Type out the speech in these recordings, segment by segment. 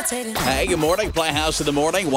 Hey, good morning. Playhouse in the morning.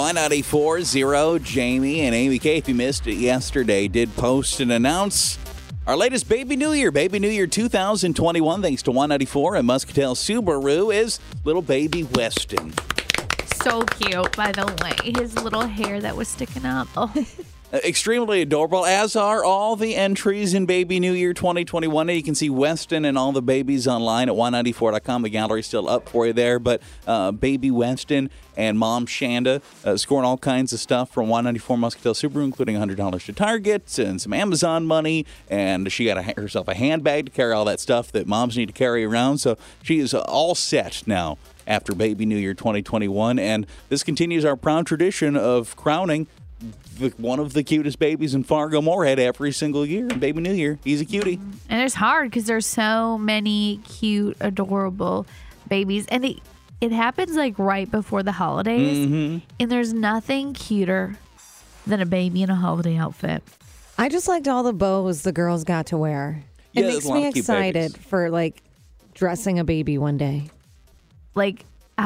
Y94.0. Jamie and Amy K. If you missed it yesterday, did post and announce our latest Baby New Year. Baby New Year 2021, thanks to Y94 and Muscatel Subaru, is little baby Weston. So cute, by the way. His little hair that was sticking up. Oh. Extremely adorable, as are all the entries in Baby New Year 2021. And you can see Weston and all the babies online at Y94.com. The gallery's still up for you there. But baby Weston and mom Shanda scoring all kinds of stuff from Y94 Muscatel Subaru, including $100 to Target and some Amazon money. And she got herself a handbag to carry all that stuff that moms need to carry around. So she is all set now after Baby New Year 2021. And this continues our proud tradition of crowning one of the cutest babies in Fargo-Moorhead every single year. And Baby New Year, he's a cutie. And it's hard because there's so many cute, adorable babies. And it happens like right before the holidays. Mm-hmm. And there's nothing cuter than a baby in a holiday outfit. I just liked all the bows the girls got to wear. Yeah, it makes me excited for like dressing a baby one day. Like,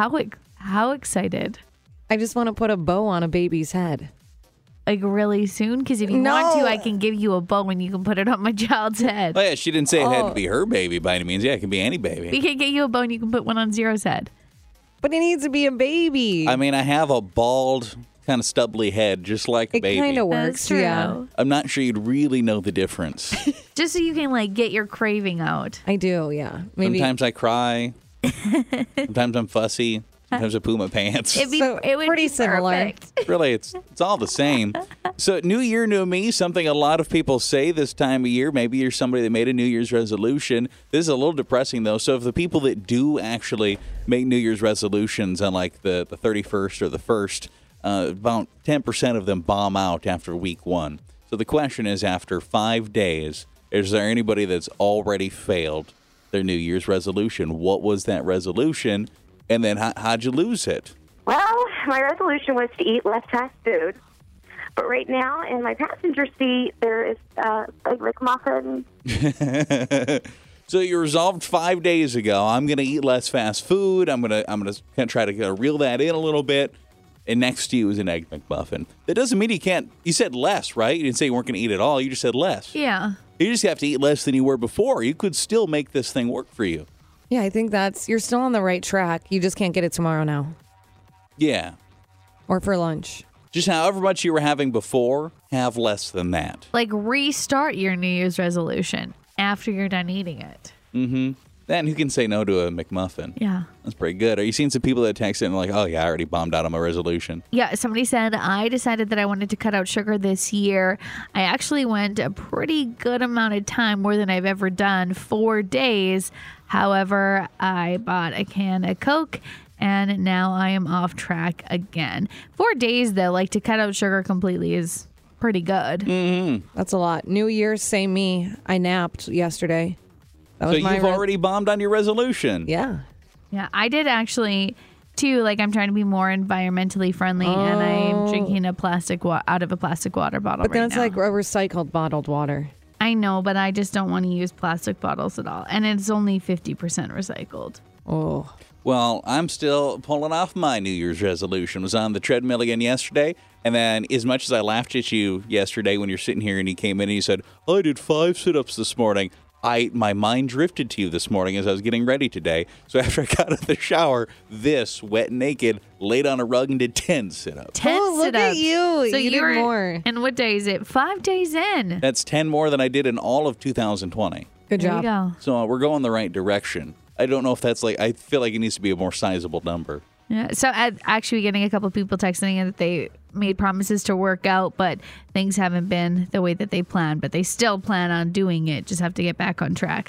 how excited? I just want to put a bow on a baby's head. Like really soon? Because if you want to, I can give you a bow and you can put it on my child's head. Oh, yeah, she didn't say it had to be her baby by any means. Yeah, it can be any baby. We can get you a bow and you can put one on Zero's head. But it needs to be a baby. I mean, I have a bald, kind of stubbly head, just like a baby. It kind of works, That's true. yeah. I'm not sure you'd really know the difference. Just so you can like get your craving out. I do, yeah. Maybe. Sometimes I cry. Sometimes I'm fussy. Sometimes I poo my pants. It would pretty be similar. perfect. Really, it's all the same. So, New Year, New Me, something a lot of people say this time of year. Maybe you're somebody that made a New Year's resolution. This is a little depressing, though. So, if the people that do actually make New Year's resolutions on like the 31st or the 1st, about 10% of them bomb out after week one. So, the question is, after 5 days, is there anybody that's already failed their New Year's resolution? What was that resolution? And then how'd you lose it? Well, my resolution was to eat less fast food. But right now, in my passenger seat, there is a McMuffin. So you resolved 5 days ago, I'm going to eat less fast food. I'm gonna try to reel that in a little bit. And next to you is an Egg McMuffin. That doesn't mean you can't. You said less, right? You didn't say you weren't going to eat at all. You just said less. Yeah. You just have to eat less than you were before. You could still make this thing work for you. Yeah, I think you're still on the right track. You just can't get it tomorrow now. Yeah. Or for lunch. Just however much you were having before, have less than that. Like restart your New Year's resolution after you're done eating it. Mm-hmm. Then who can say no to a McMuffin? Yeah. That's pretty good. Are you seeing some people that text in like, oh, yeah, I already bombed out on my resolution? Yeah, somebody said, I decided that I wanted to cut out sugar this year. I actually went a pretty good amount of time, more than I've ever done, 4 days. However, I bought a can of Coke, and now I am off track again. 4 days, though, like to cut out sugar completely is pretty good. Mm-hmm. That's a lot. New Year's, same me. I napped yesterday. That was so you've already bombed on your resolution. Yeah. Yeah, I did actually, too. Like, I'm trying to be more environmentally friendly, and I'm drinking out of a plastic water bottle But then right it's now. like a recycled bottled water. I know, but I just don't want to use plastic bottles at all. And it's only 50% recycled. Oh. Well, I'm still pulling off my New Year's resolution. Was on the treadmill again yesterday. And then as much as I laughed at you yesterday when you're sitting here and you came in and you said, I did 5 sit-ups this morning. My mind drifted to you this morning as I was getting ready today. So after I got out of the shower, wet and naked, laid on a rug and did 10 sit-ups. 10 Oh, look sit-ups. at you. So You did were, more. And what day is it? 5 days in. That's 10 more than I did in all of 2020. Good There you job. go. So we're going the right direction. I don't know if that's I feel like it needs to be a more sizable number. Yeah. So actually getting a couple people texting in that they made promises to work out, but things haven't been the way that they planned, but they still plan on doing it. Just have to get back on track.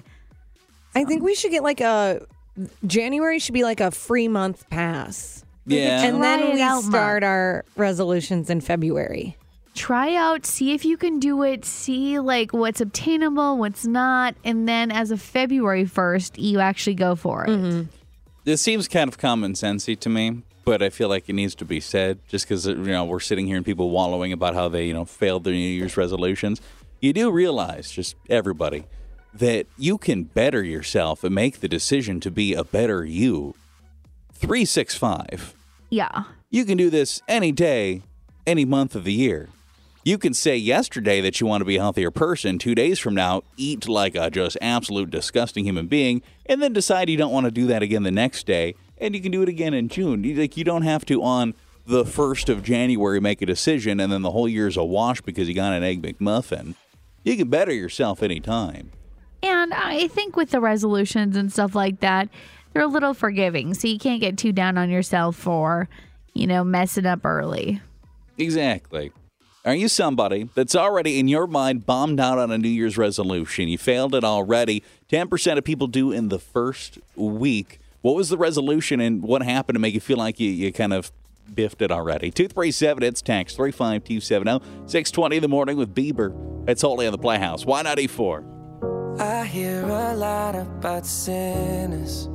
I think we should get January should be like a free month pass. Yeah. And then Try it we out start our resolutions in February. Try out, see if you can do it, see like what's obtainable, what's not, and then as of February 1st, you actually go for it. Mm-hmm. This seems kind of common sensey to me, but I feel like it needs to be said just because we're sitting here and people wallowing about how they failed their New Year's resolutions. You do realize, just everybody, that you can better yourself and make the decision to be a better you. 365 Yeah. You can do this any day, any month of the year. You can say yesterday that you want to be a healthier person. 2 days from now, eat like a just absolute disgusting human being, and then decide you don't want to do that again the next day, and you can do it again in June. You don't have to, on the 1st of January, make a decision, and then the whole year's a wash because you got an Egg McMuffin. You can better yourself anytime. And I think with the resolutions and stuff like that, they're a little forgiving, so you can't get too down on yourself for, messing up early. Exactly. Are you somebody that's already, in your mind, bombed out on a New Year's resolution? You failed it already. 10% of people do in the first week. What was the resolution and what happened to make you feel like you kind of biffed it already? 237, it's text 35270. 620 in the morning with Bieber. It's Holy on the Playhouse. Y94. I hear a lot about sinners.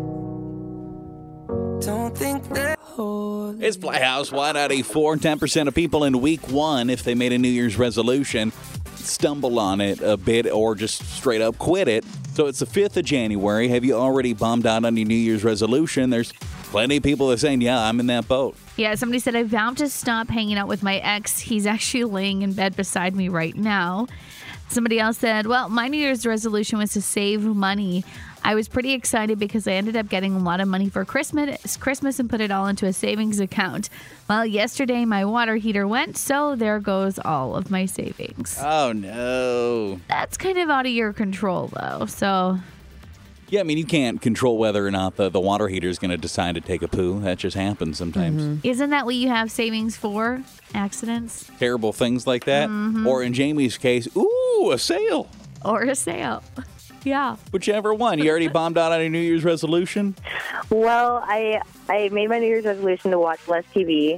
Don't think they're holy. It's Playhouse, Y94. 10% of people in week one, if they made a New Year's resolution, stumble on it a bit or just straight up quit it. So it's the 5th of January. Have you already bombed out on your New Year's resolution? There's plenty of people that are saying, yeah, I'm in that boat. Yeah, somebody said, I vowed to stop hanging out with my ex. He's actually laying in bed beside me right now. Somebody else said, well, my New Year's resolution was to save money. I was pretty excited because I ended up getting a lot of money for Christmas and put it all into a savings account. Well, yesterday my water heater went, so there goes all of my savings. Oh, no. That's kind of out of your control, though, so... Yeah, I mean, you can't control whether or not the water heater is going to decide to take a poo. That just happens sometimes. Mm-hmm. Isn't that what you have savings for? Accidents? Terrible things like that. Mm-hmm. Or in Jamie's case, ooh, a sale. Or a sale. Yeah. Whichever one. You already bombed out on your New Year's resolution? Well, I made my New Year's resolution to watch less TV.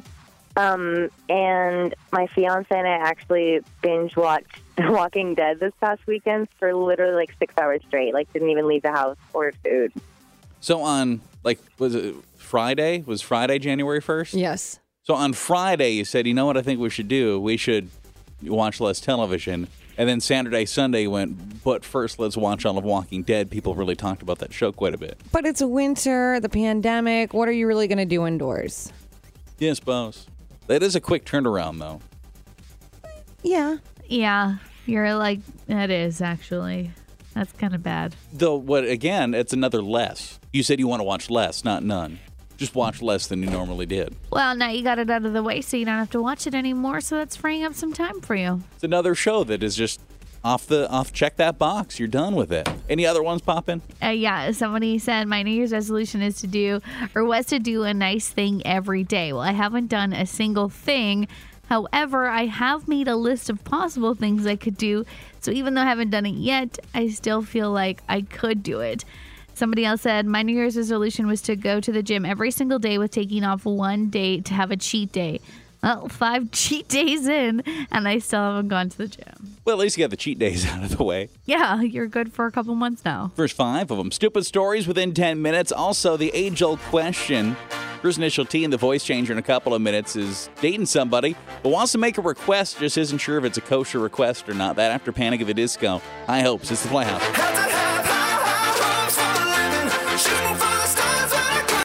And my fiance and I actually binge watched Walking Dead this past weekend for literally like 6 hours straight. Like, didn't even leave the house, ordered food. So on, was it Friday? Was Friday January 1st? Yes. So on Friday, you said, you know what I think we should do? We should watch less television. And then Saturday, Sunday went, but first let's watch all of Walking Dead. People really talked about that show quite a bit. But it's winter, the pandemic. What are you really going to do indoors? Yeah, I suppose. That is a quick turnaround, though. Yeah. Yeah. You're like, that is actually. That's kind of bad. Though, again, it's another less. You said you want to watch less, not none. Just watch less than you normally did. Well, now you got it out of the way, so you don't have to watch it anymore, so that's freeing up some time for you. It's another show that is just check that box. You're done with it. Any other ones popping? Yeah, somebody said my New Year's resolution was to do a nice thing every day. Well, I haven't done a single thing. However, I have made a list of possible things I could do. So even though I haven't done it yet, I still feel like I could do it. Somebody else said, my New Year's resolution was to go to the gym every single day with taking off one day to have a cheat day. Well, 5 cheat days in, and I still haven't gone to the gym. Well, at least you got the cheat days out of the way. Yeah, you're good for a couple months now. First 5 of them. Stupid stories within 10 minutes. Also, the age-old question. First initial T in the voice changer in a couple of minutes is dating somebody, but wants to make a request, just isn't sure if it's a kosher request or not. That after Panic at the Disco. High hopes. It's the Playhouse.